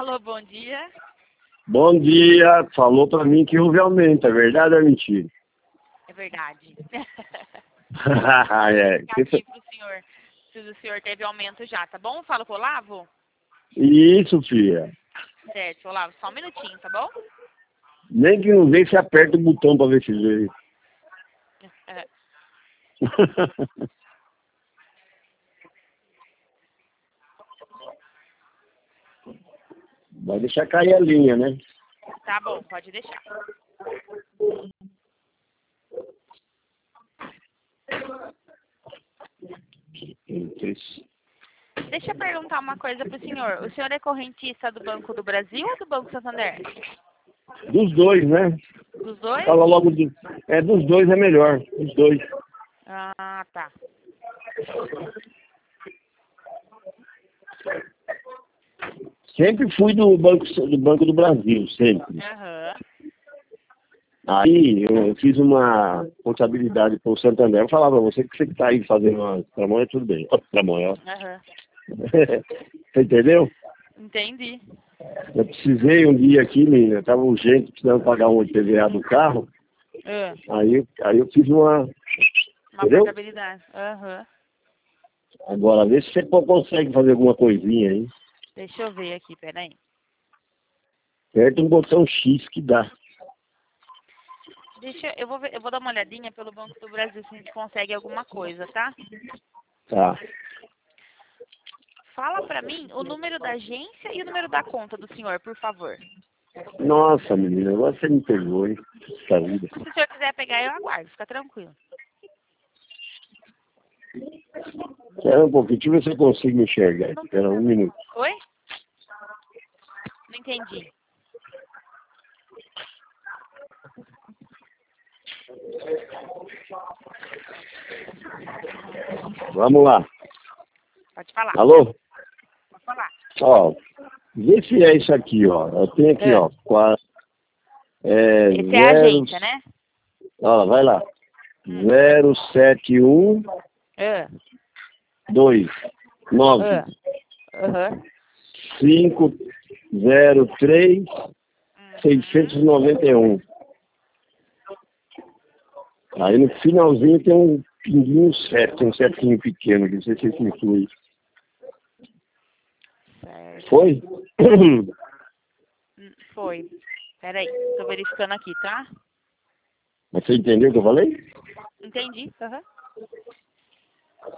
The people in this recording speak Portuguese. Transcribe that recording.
Alô, bom dia. Bom dia, falou pra mim que houve aumento, é verdade ou é mentira? É verdade. É. Aqui pro senhor, se o senhor teve aumento já, tá bom? Fala com o Olavo? Isso, filha. Certo, Olavo, só um minutinho, tá bom? Nem que não veio, você aperta o botão pra ver se veio. É, Vai deixar cair a linha, né? tá bom, pode deixar. Deixa eu perguntar uma coisa pro senhor. O senhor é correntista do Banco do Brasil ou do Banco Santander? Dos dois, né? Dos dois? Fala logo do... É, dos dois é melhor. Dos dois. Ah, tá. Sempre fui do Banco do Brasil, sempre. Aham. Aí eu fiz uma contabilidade pro Santander. Eu falava pra você que tá aí fazendo uma tramonha, tudo bem. Ó, tramonha, ó. Aham. Você entendeu? Entendi. Eu precisei um dia aqui, menina, tava urgente, precisando pagar um IPVA do carro. Ah, Aí eu fiz uma. uma Entendeu? portabilidade. Aham. Agora, vê se você consegue fazer alguma coisinha aí. Deixa eu ver aqui, peraí. Aperta um botão X que dá. Eu vou dar uma olhadinha pelo Banco do Brasil se a gente consegue alguma coisa, tá? Tá. Fala pra mim o número da agência e o número da conta do senhor, por favor. Nossa, menina, agora você me pegou, hein? Puxa vida. Se o senhor quiser pegar, eu aguardo, fica tranquilo. Espera um pouquinho, deixa eu ver se eu consigo me enxergar. Não Espera um minuto. Oi? Não entendi. Vamos lá. Pode falar. Alô? Pode falar. Ó, vê se é isso aqui, ó. Eu tenho aqui, ó. Esse é a agência, né? Ó, vai lá. 071 Ah, 29 aham. 503 691. Aí no finalzinho tem um pinguinho certo, um setinho pequeno, que não sei se isso influi. Certo. Foi? Foi. Peraí, tô verificando aqui, tá? Mas você entendeu o que eu falei? Entendi. Aham.